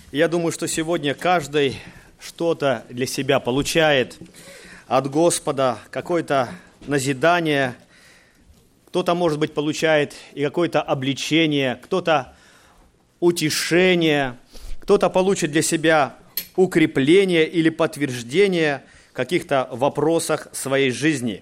Я думаю, что сегодня каждый что-то для себя получает от Господа, какое-то назидание. Кто-то, может быть, получает и какое-то обличение, кто-то утешение, кто-то получит для себя укрепление или подтверждение в каких-то вопросах своей жизни.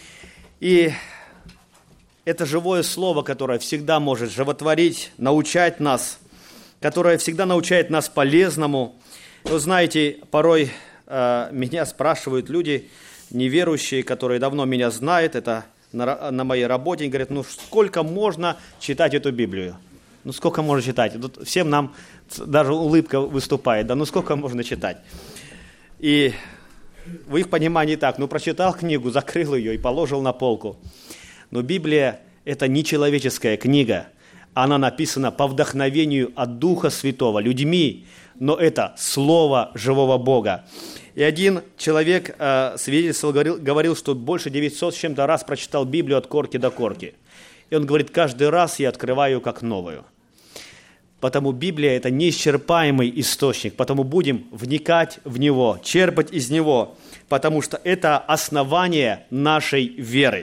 И это живое слово, которое всегда может животворить, научать нас, которое всегда научает нас полезному. Вы знаете, порой меня спрашивают люди неверующие, которые давно меня знают, это на моей работе, они говорят, сколько можно читать эту Библию? Сколько можно читать? Тут всем нам даже улыбка выступает, сколько можно читать? И в их понимании так, прочитал книгу, закрыл ее и положил на полку. Но Библия – это не человеческая книга, она написана по вдохновению от Духа Святого, людьми, но это Слово живого Бога. И один человек свидетельствовал, говорил, что больше 900 с чем-то раз прочитал Библию от корки до корки. И он говорит, каждый раз я открываю ее как новую. Потому Библия – это неисчерпаемый источник, потому будем вникать в него, черпать из него, потому что это основание нашей веры.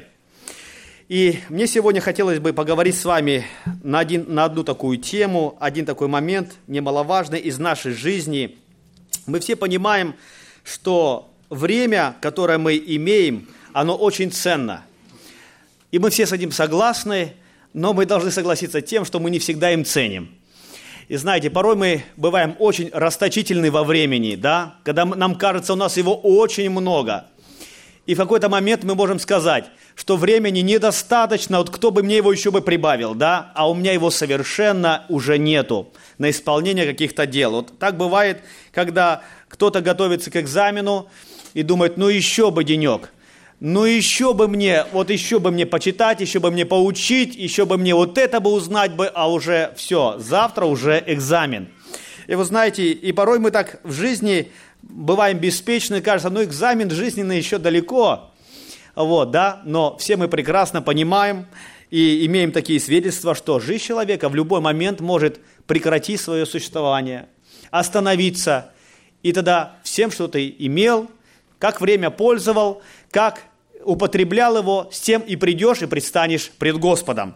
И мне сегодня хотелось бы поговорить с вами на одну такую тему, один такой момент немаловажный из нашей жизни. Мы все понимаем, что время, которое мы имеем, оно очень ценно. И мы все с этим согласны, но мы должны согласиться с тем, что мы не всегда им ценим. И знаете, порой мы бываем очень расточительны во времени, да? Когда нам кажется, у нас его очень много. И в какой-то момент мы можем сказать, что времени недостаточно, кто бы мне его еще бы прибавил, да? А у меня его совершенно уже нету на исполнение каких-то дел. Так бывает, когда кто-то готовится к экзамену и думает, еще бы денек. Еще бы мне почитать, еще бы мне поучить, еще бы мне это бы узнать бы, а уже все, завтра уже экзамен. И вы знаете, и порой мы так в жизни бываем беспечны, кажется, экзамен жизненный еще далеко, но все мы прекрасно понимаем и имеем такие свидетельства, что жизнь человека в любой момент может прекратить свое существование, остановиться, и тогда всем, что ты имел, как время пользовал, как употреблял его, с тем и придешь, и предстанешь пред Господом.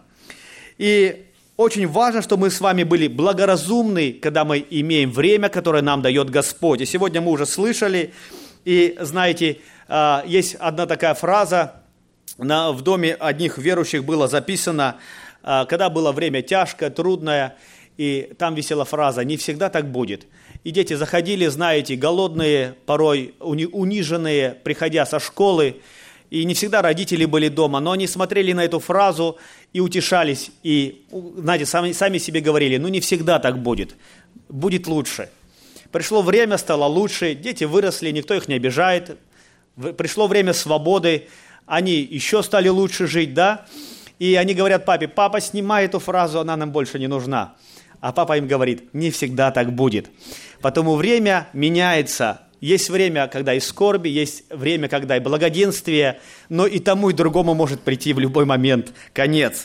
И очень важно, чтобы мы с вами были благоразумны, когда мы имеем время, которое нам дает Господь. И сегодня мы уже слышали, и знаете, есть одна такая фраза, в доме одних верующих было записано, когда было время тяжкое, трудное, и там висела фраза «не всегда так будет». И дети заходили, знаете, голодные, порой униженные, приходя со школы, и не всегда родители были дома, но они смотрели на эту фразу и утешались, и, знаете, сами себе говорили, не всегда так будет лучше. Пришло время, стало лучше, дети выросли, никто их не обижает, пришло время свободы, они еще стали лучше жить, да, и они говорят папе, папа, снимай эту фразу, она нам больше не нужна. А папа им говорит, не всегда так будет. Потому время меняется. Есть время, когда и скорби, есть время, когда и благоденствие, но и тому, и другому может прийти в любой момент конец.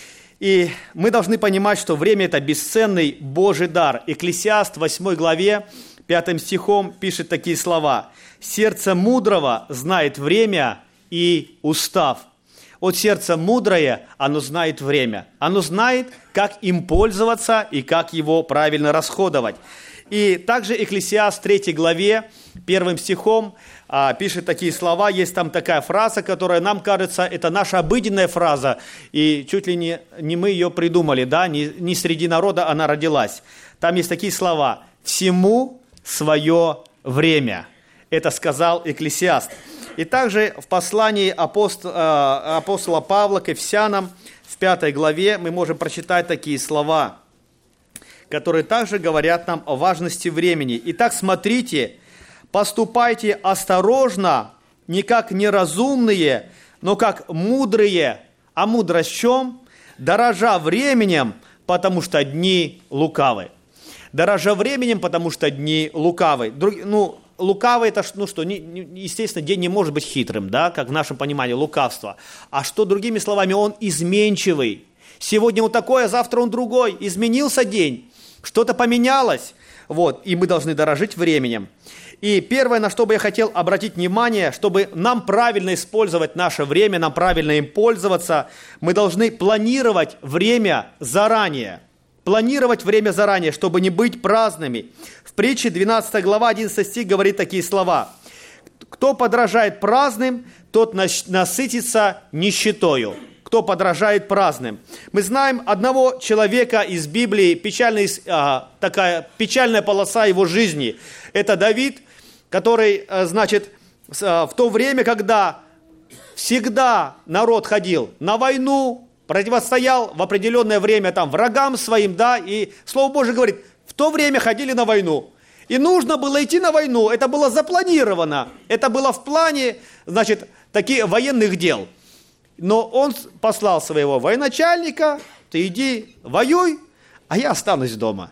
И мы должны понимать, что время – это бесценный Божий дар. Экклесиаст в 8 главе, 5 стихом пишет такие слова. «Сердце мудрого знает время и устав». Сердце мудрое, оно знает время. Оно знает, как им пользоваться и как его правильно расходовать. И также Экклесиаст в 3 главе, 1 стихом пишет такие слова. Есть там такая фраза, которая нам кажется, это наша обыденная фраза. И чуть ли не мы ее придумали, да, не среди народа она родилась. Там есть такие слова. «Всему свое время». Это сказал Экклесиаст. И также в послании апостола Павла к Ефесянам в 5 главе мы можем прочитать такие слова, которые также говорят нам о важности времени. Итак, смотрите, поступайте осторожно, не как неразумные, но как мудрые. А мудрость в чем? Дорожа временем, потому что дни лукавы. Дорожа временем, потому что дни лукавы. Лукавый – это, естественно, день не может быть хитрым, да, как в нашем понимании лукавство. А что, другими словами, он изменчивый. Сегодня он такой, а завтра он другой. Изменился день, что-то поменялось. Вот, и мы должны дорожить временем. И первое, на что бы я хотел обратить внимание, чтобы нам правильно использовать наше время, нам правильно им пользоваться, мы должны планировать время заранее. Планировать время заранее, чтобы не быть праздными. В притче 12 глава, 11 стих говорит такие слова. «Кто подражает праздным, тот насытится нищетою». Кто подражает праздным. Мы знаем одного человека из Библии, такая печальная полоса его жизни. Это Давид, который, значит, в то время, когда всегда народ ходил на войну, противостоял в определенное время там врагам своим, да, и Слово Божие говорит, в то время ходили на войну. И нужно было идти на войну, это было запланировано, это было в плане, значит, таких военных дел. Но он послал своего военачальника, ты иди воюй, а я останусь дома.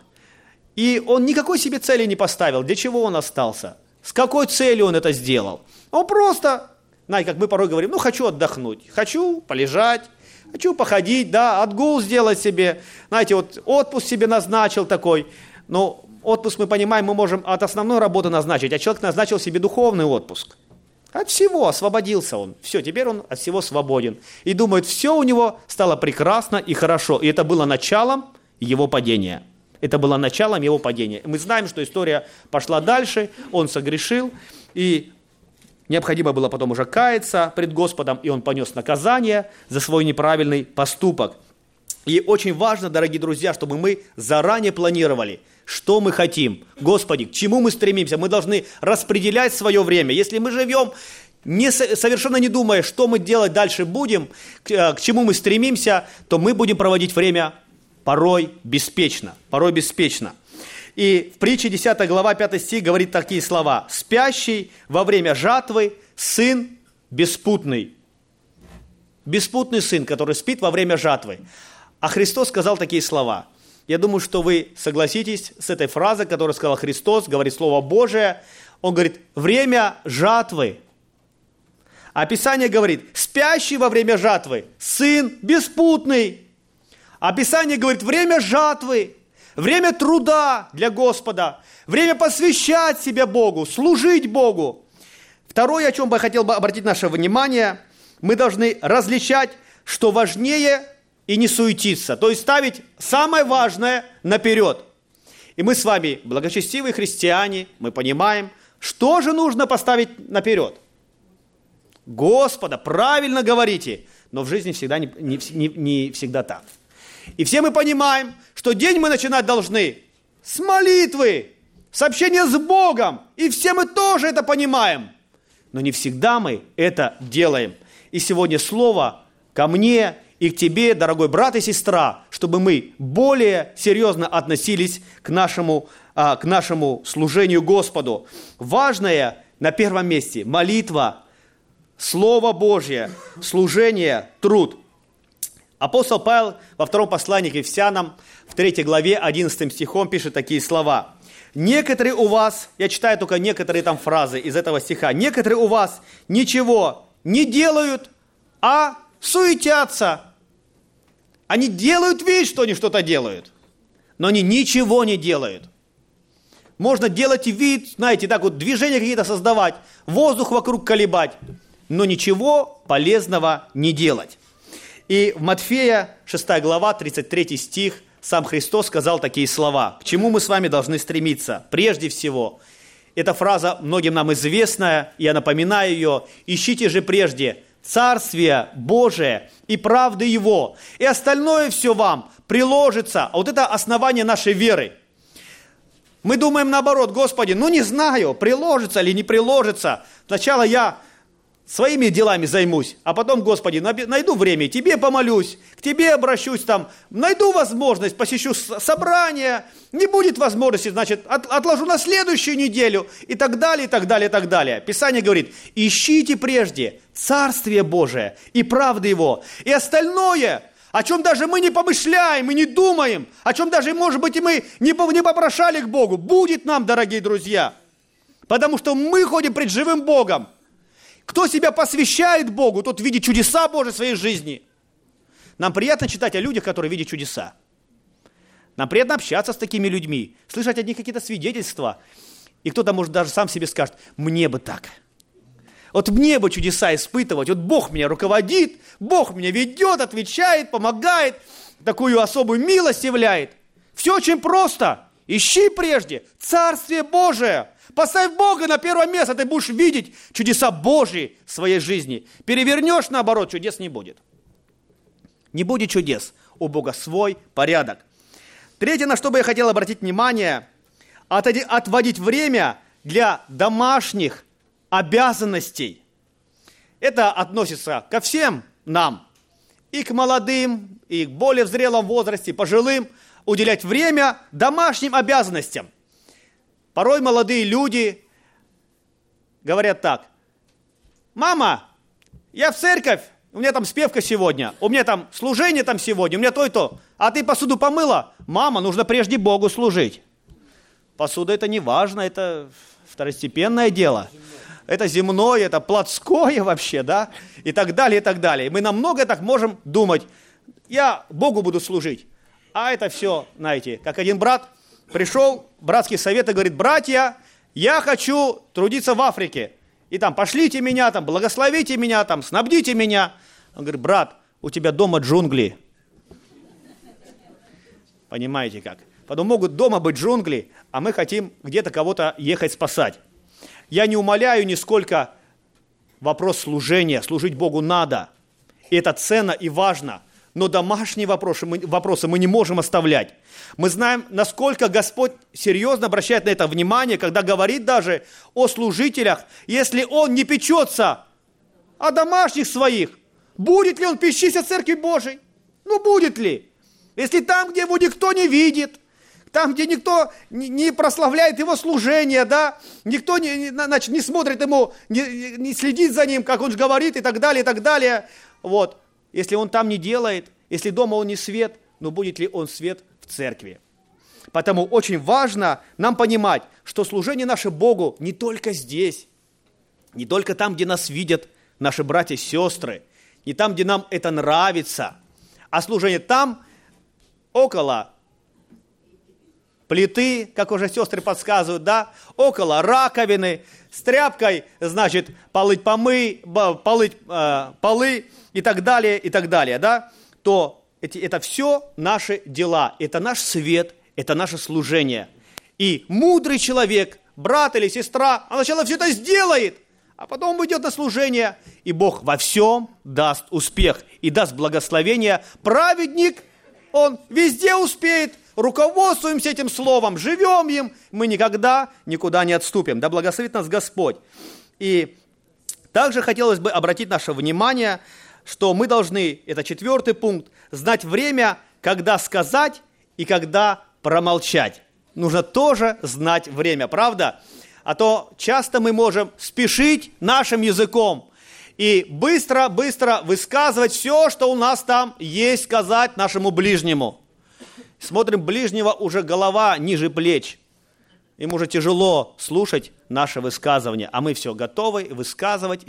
И он никакой себе цели не поставил, для чего он остался, с какой целью он это сделал. Он просто, знаете, как мы порой говорим, хочу отдохнуть, хочу полежать, хочу походить, да, отгул сделать себе, знаете, вот отпуск себе назначил такой. Но отпуск, мы понимаем, мы можем от основной работы назначить, а человек назначил себе духовный отпуск. От всего освободился он. Все, теперь он от всего свободен. И думает, все у него стало прекрасно и хорошо. И это было началом его падения. Это было началом его падения. Мы знаем, что история пошла дальше, он согрешил, и необходимо было потом уже каяться пред Господом, и он понес наказание за свой неправильный поступок. И очень важно, дорогие друзья, чтобы мы заранее планировали, что мы хотим. Господи, к чему мы стремимся? Мы должны распределять свое время. Если мы живем, совершенно не думая, что мы делать дальше будем, к чему мы стремимся, то мы будем проводить время порой беспечно. Порой беспечно. И в притче 10 глава 5 стих говорит такие слова. «Спящий во время жатвы сын беспутный». Беспутный сын, который спит во время жатвы. А Христос сказал такие слова. Я думаю, что вы согласитесь с этой фразой, которую сказал Христос, говорит Слово Божие. Он говорит, время жатвы. А Писание говорит, спящий во время жатвы, сын беспутный. А Писание говорит, время жатвы, время труда для Господа, время посвящать себя Богу, служить Богу. Второе, о чем бы я хотел обратить наше внимание, мы должны различать, что важнее и не суетиться, то есть ставить самое важное наперед. И мы с вами, благочестивые христиане, мы понимаем, что же нужно поставить наперед. Господа, правильно говорите, но в жизни всегда не всегда так. И все мы понимаем, что день мы начинать должны с молитвы, с общения с Богом, и все мы тоже это понимаем, но не всегда мы это делаем. И сегодня слово ко мне и к тебе, дорогой брат и сестра, чтобы мы более серьезно относились к нашему служению Господу. Важное на первом месте – молитва, Слово Божье, служение, труд. Апостол Павел во втором послании к Ефесянам, в 3 главе, 11 стихом пишет такие слова. «Некоторые у вас», я читаю только некоторые там фразы из этого стиха, «некоторые у вас ничего не делают, а суетятся». Они делают вид, что они что-то делают, но они ничего не делают. Можно делать вид, знаете, так вот движения какие-то создавать, воздух вокруг колебать, но ничего полезного не делать. И в Матфея 6 глава, 33 стих, сам Христос сказал такие слова. К чему мы с вами должны стремиться? Прежде всего, эта фраза многим нам известная, я напоминаю ее, «Ищите же прежде Царствие Божие и правды Его, и остальное все вам приложится». А вот это основание нашей веры. Мы думаем наоборот, Господи, не знаю, приложится или не приложится. Сначала я своими делами займусь, а потом, Господи, найду время, Тебе помолюсь, к Тебе обращусь найду возможность, посещу собрание, не будет возможности, значит, отложу на следующую неделю и так далее, и так далее, и так далее. Писание говорит, ищите прежде Царствие Божие и правды Его, и остальное, о чем даже мы не помышляем и не думаем, о чем даже, может быть, и мы не попрошали к Богу, будет нам, дорогие друзья, потому что мы ходим пред живым Богом. Кто себя посвящает Богу, тот видит чудеса Божьи в своей жизни. Нам приятно читать о людях, которые видят чудеса. Нам приятно общаться с такими людьми, слышать от них какие-то свидетельства. И кто-то, может, даже сам себе скажет, мне бы так. Вот мне бы чудеса испытывать, вот Бог меня руководит, Бог меня ведет, отвечает, помогает, такую особую милость являет. Все очень просто. Ищи прежде Царствие Божие. Поставь Бога на первое место, ты будешь видеть чудеса Божьи в своей жизни. Перевернешь, наоборот, чудес не будет. Не будет чудес. У Бога свой порядок. Третье, на что бы я хотел обратить внимание, отводить время для домашних обязанностей. Это относится ко всем нам, и к молодым, и к более зрелом возрасте, пожилым, уделять время домашним обязанностям. Порой молодые люди говорят так: мама, я в церковь, у меня там спевка сегодня, у меня там служение там сегодня, у меня то и то, а ты посуду помыла? Мама, нужно прежде Богу служить. Посуда это не важно, это второстепенное дело. Это земное, это плотское вообще, да, и так далее, и так далее. Мы намного так можем думать, я Богу буду служить, а это все, знаете, как один брат пришел, братский совет и говорит: братья, я хочу трудиться в Африке, и там пошлите меня, там благословите меня, там снабдите меня. Он говорит: брат, у тебя дома джунгли. Понимаете как? Потом могут дома быть джунгли, а мы хотим где-то кого-то ехать спасать. Я не умаляю нисколько вопрос служения. Служить Богу надо. И это ценно и важно. Но домашние вопросы мы не можем оставлять. Мы знаем, насколько Господь серьезно обращает на это внимание, когда говорит даже о служителях. Если он не печется о домашних своих, будет ли он печься о Церкви Божией? Ну, будет ли? Если там, где его никто не видит, там, где никто не прославляет его служение, да, никто не смотрит ему, не следит за ним, как он же говорит, и так далее, вот. Если он там не делает, если дома он не свет, но будет ли он свет в церкви? Поэтому очень важно нам понимать, что служение наше Богу не только здесь, не только там, где нас видят наши братья и сестры, не там, где нам это нравится, а служение там, около плиты, как уже сестры подсказывают, да, около раковины, с тряпкой, значит, полыть полы и так далее, да, то это все наши дела, это наш свет, это наше служение. И мудрый человек, брат или сестра, он сначала все это сделает, а потом уйдет на служение, и Бог во всем даст успех и даст благословение. Праведник, он везде успеет. Руководствуемся этим словом, живем им, мы никогда никуда не отступим. Да благословит нас Господь. И также хотелось бы обратить наше внимание, что мы должны, это 4 пункт, знать время, когда сказать и когда промолчать. Нужно тоже знать время, правда? А то часто мы можем спешить нашим языком и быстро-быстро высказывать все, что у нас там есть сказать нашему ближнему. Смотрим, ближнего уже голова ниже плеч. Им уже тяжело слушать наши высказывания, а мы все готовы высказывать,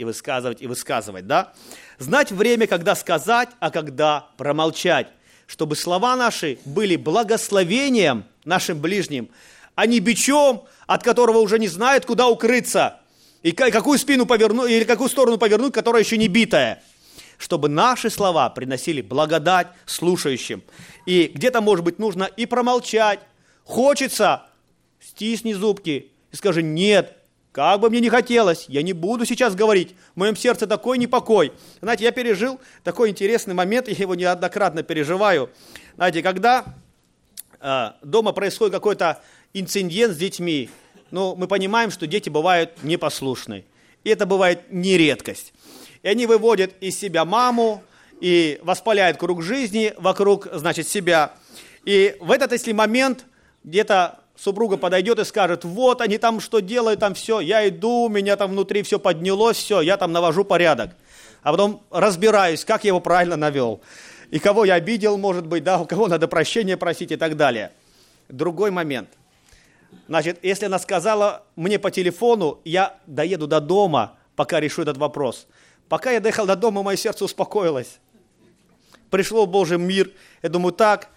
да? Знать время, когда сказать, а когда промолчать, чтобы слова наши были благословением нашим ближним, а не бичом, от которого уже не знают, куда укрыться, и какую спину повернуть, или какую сторону повернуть, которая еще не битая. Чтобы наши слова приносили благодать слушающим. И где-то, может быть, нужно и промолчать. Хочется, стисни зубки и скажи: нет, как бы мне не хотелось, я не буду сейчас говорить. В моем сердце такой непокой. Знаете, я пережил такой интересный момент, я его неоднократно переживаю. Знаете, когда дома происходит какой-то инцидент с детьми, мы понимаем, что дети бывают непослушны. И это бывает не редкость. И они выводят из себя маму и воспаляют круг жизни вокруг, значит, себя. И в этот, если момент, где-то супруга подойдет и скажет: вот они там что делают, там все, я иду, у меня там внутри все поднялось, все, я там навожу порядок. А потом разбираюсь, как я его правильно навел. И кого я обидел, может быть, да, у кого надо прощения просить и так далее. Другой момент. Значит, если она сказала мне по телефону, я доеду до дома, пока решу этот вопрос. Пока я доехал до дома, мое сердце успокоилось. Пришло в Божий мир. Я думаю, так,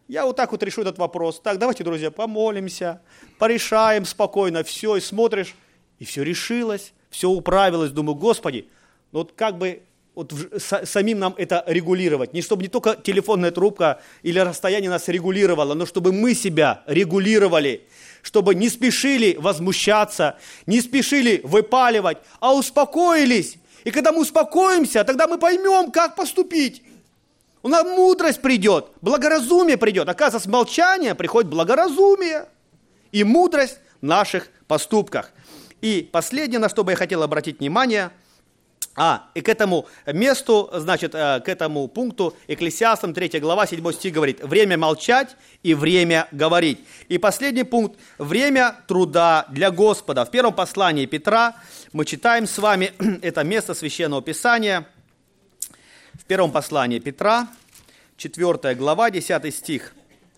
я вот так вот решу этот вопрос. Так, давайте, друзья, помолимся, порешаем спокойно все, и смотришь, и все решилось, все управилось. Думаю, Господи, вот как бы вот самим нам это регулировать. Не чтобы не только телефонная трубка или расстояние нас регулировало, но чтобы мы себя регулировали, чтобы не спешили возмущаться, не спешили выпаливать, а успокоились. И когда мы успокоимся, тогда мы поймем, как поступить. У нас мудрость придет, благоразумие придет. Оказывается, с молчания приходит благоразумие и мудрость в наших поступках. И последнее, на что бы я хотел обратить внимание, и к этому месту, значит, к этому пункту Экклесиастам 3 глава, 7 стих говорит: время молчать и время говорить. И последний пункт – время труда для Господа. В первом послании Петра мы читаем с вами это место Священного Писания. В первом послании Петра, 4 глава, 10 стих.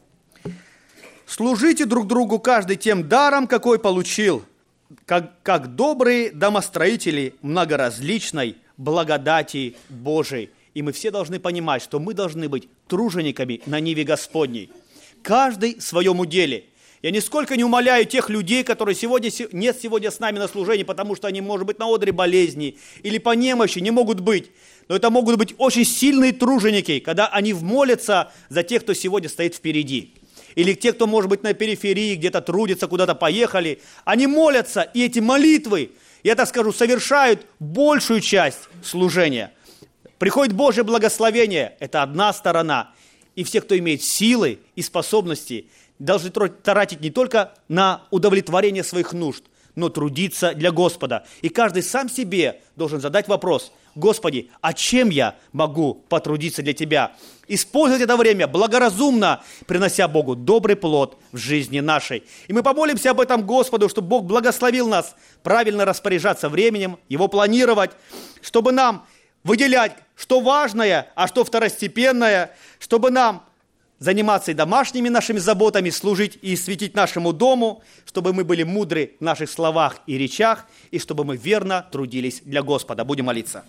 «Служите друг другу каждый тем даром, какой получил, как добрые домостроители многоразличной благодати Божией». И мы все должны понимать, что мы должны быть тружениками на ниве Господней. Каждый в своем уделе. Я нисколько не умаляю тех людей, которые нет сегодня с нами на служении, потому что они, может быть, на одре болезни или по немощи не могут быть. Но это могут быть очень сильные труженики, когда они молятся за тех, кто сегодня стоит впереди. Или те, кто, может быть, на периферии, где-то трудятся, куда-то поехали. Они молятся, и эти молитвы, я так скажу, совершают большую часть служения. Приходит Божье благословение, это одна сторона. И все, кто имеет силы и способности, должны тратить не только на удовлетворение своих нужд, но трудиться для Господа. И каждый сам себе должен задать вопрос: Господи, а чем я могу потрудиться для Тебя? Использовать это время благоразумно, принося Богу добрый плод в жизни нашей. И мы помолимся об этом Господу, чтобы Бог благословил нас правильно распоряжаться временем, его планировать, чтобы нам выделять, что важное, а что второстепенное, чтобы нам заниматься и домашними нашими заботами, служить и светить нашему дому, чтобы мы были мудры в наших словах и речах, и чтобы мы верно трудились для Господа. Будем молиться.